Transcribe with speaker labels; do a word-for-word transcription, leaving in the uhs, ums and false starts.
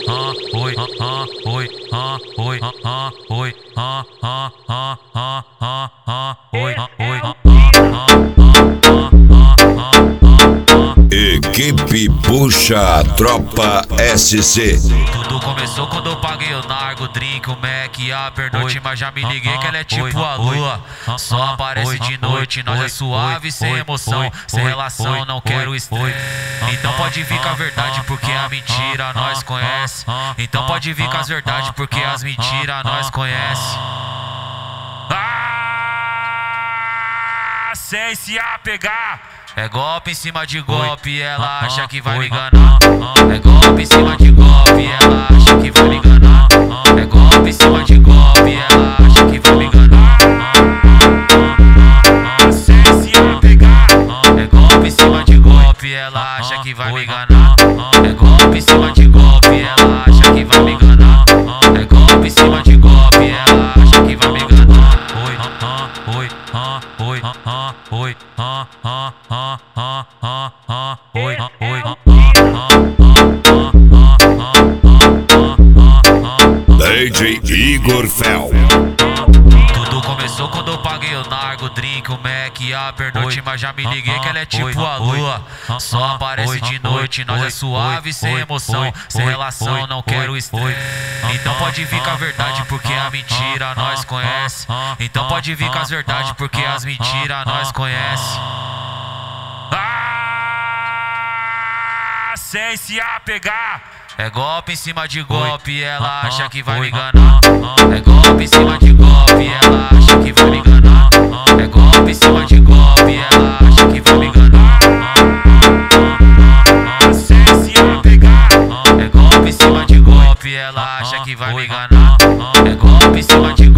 Speaker 1: ah, oi, ah, oi, ah, oi, ah, oi, ah, ah, ah, ah, ah, ah, oi, ah, oi, ah,
Speaker 2: Equipe Puxa Tropa S C.
Speaker 1: Tudo começou quando eu paguei o Nargo, drink, o Mac e a pernoite, mas já me liguei que ela é tipo a lua. Só aparece de noite, nós é suave, sem emoção, sem relação, não quero estresse. Então pode vir com a verdade, porque a mentira nós conhece. Então pode vir com as verdades, porque as mentiras nós conhece. Ah, sem se apegar. É golpe em cima de golpe, ela acha que vai me enganar. É golpe em cima de golpe, ela acha que vai me enganar. É golpe em cima de golpe, ela acha que vai me enganar. Sem se apegar. É golpe em cima de golpe, ela acha que vai me enganar. É golpe em cima de golpe, ela acha que vai me enganar. É golpe em cima de golpe, ela acha que vai me enganar. Oi, oi, oi, oi, oi, oi, oi,
Speaker 2: D J Igor Fel.
Speaker 1: Tudo começou quando eu paguei o Nargo, drink, o Mac e a pernoite, mas já me liguei que ela é tipo a lua. Só aparece de noite, nós é suave, sem emoção, sem relação, não quero estresse. Então pode vir com a verdade, porque a mentira nós conhece. Então pode vir com as verdades, porque as mentiras nós conhece. Ah, sem se apegar. É golpe em cima de golpe, ela acha que vai me enganar. É golpe em cima de golpe, ela acha que vai me enganar. É golpe em cima de golpe, ela acha que vai me enganar. Sem se apegar. É golpe em cima de golpe, ela acha que vai me enganar. É golpe em cima de golpe.